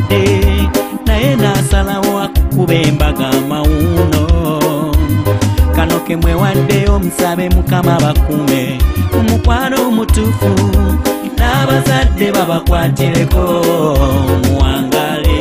bazadde naye nasalawo akukuba embaga amawuno. Kano ke mwewaddeyo musabe Mukama bakume omukwano omutuufu n'abazadde babakwatireko muwangale.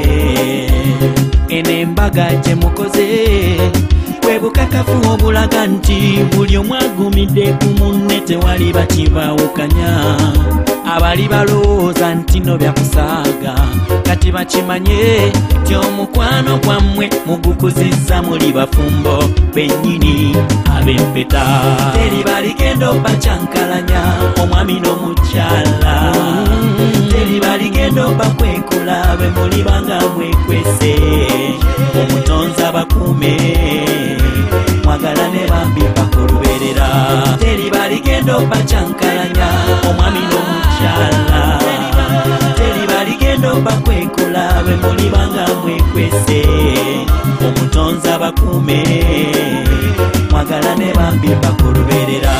Eno embaga gye mukoze bwe bukakafu obulaga nti buli omu agumidde ku munne tewali bakibawukanya. Abali balowooza nti no byakusaaga kati bakimanye nti omukwano gwammwe mugukuzizza muli bafumbo bennyini ab'empeta. Teri baligendo bakyankalanya omwami n'omukyala, teri baligendo bakwekula bwe muli banga mwekwese. Omutonzi abakume mwagalane bambi paka olubeerera. Teri baligendo bakyankalanya omwami n'omukyala, teri baligendo bakwekula bwe muli banga mwekwese. Omutonzi abakume mwagalane bambi paka olubeerera.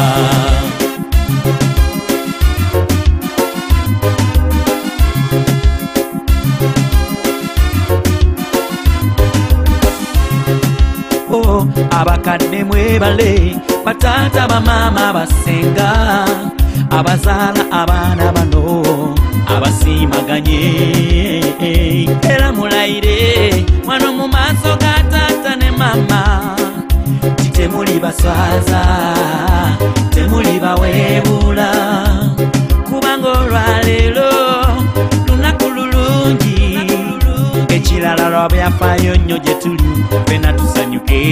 Abakadde mwebale bataata bamaama basenga abazaala abaana bano abasiimaganye. Era mulayire wano mu maaso ga taata ne maama ti temuli baswaza temuli baweebula, kubanga olwaleero lunaku lulungi ekirala lwa byafaayo nnyo gye tuli fena tusanyuke.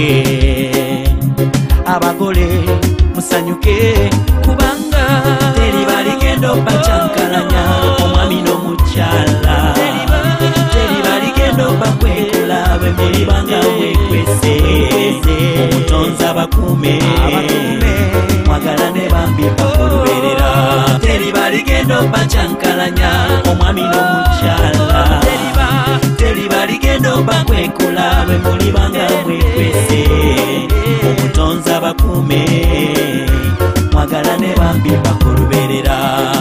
Abagole musanyuke kubanga teri baligendo bakyankalanya omwami n'omukyala, teri baligendo bakwekula bwe muli banga mwekwese. Omutonzi abakume mwagalane bambi paka olubeerera. Teri baligendo bakyankalanya omwami n'omukyala, teri baligendo bakwekula bwe muli banga mwekwese. Omutonzi abakume mwagalane bambi paka olubeerera.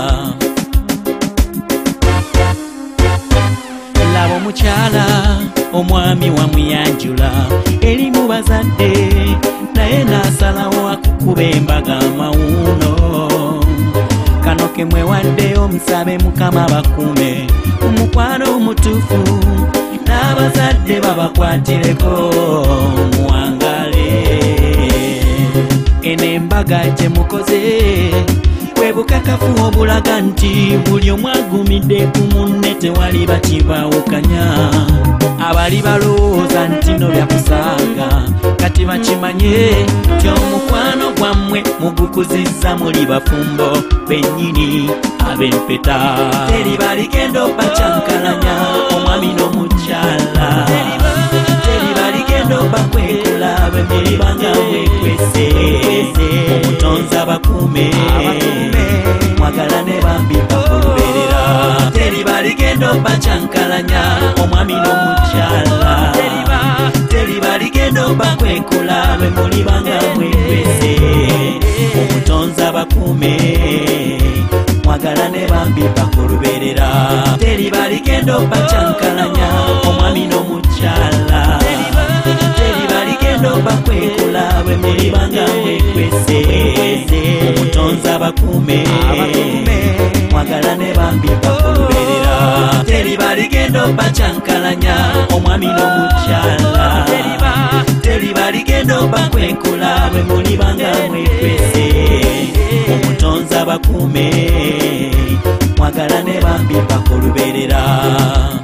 Laba omukyala omwami wamuyanjula eri mu bazadde naye nasalawo akukuba embaga amawuno. Kano ke mwewaddeyo musabe Mukama bakume omukwano omutuufu n'abazadde babakwatireko muwangale. Eno embaga gye mukoze bwe bukakafu obulaga nti buli omu agumidde ku munne tewali bakibawukanya. Abali balowooza nti no byakusaaga kati bakimanye nti omukwano gwammwe mugukuzizza muli bafumbo bennyini ab'empeta. Teri baligendo bakyankalanya omwami n'omukyala, teri baligendo bakwekula bwe muli banga mwekwese. Omutonzi abakume mwagalane bambi paka olubeerera. Teri baligendo bakyankalanya omwami n'omukyala, teri baligendo bakwekula bwe muli banga mwekwese. Omutonzi abakume mwagalane bambi paka olubeerera. Teri baligendo bakyankalanya omwami n'omukyala, teri baligendo bakwekula bwe muli banga mwekwese. Omutonzi abakume mwagalane bambi paka olubeerera. Teri baligendo bakyankalanya omwami n'omukyala, teri baligendo bakwekula bwe muli banga mwekwese. Omutonzi abakume mwagalane bambi paka olubeerera.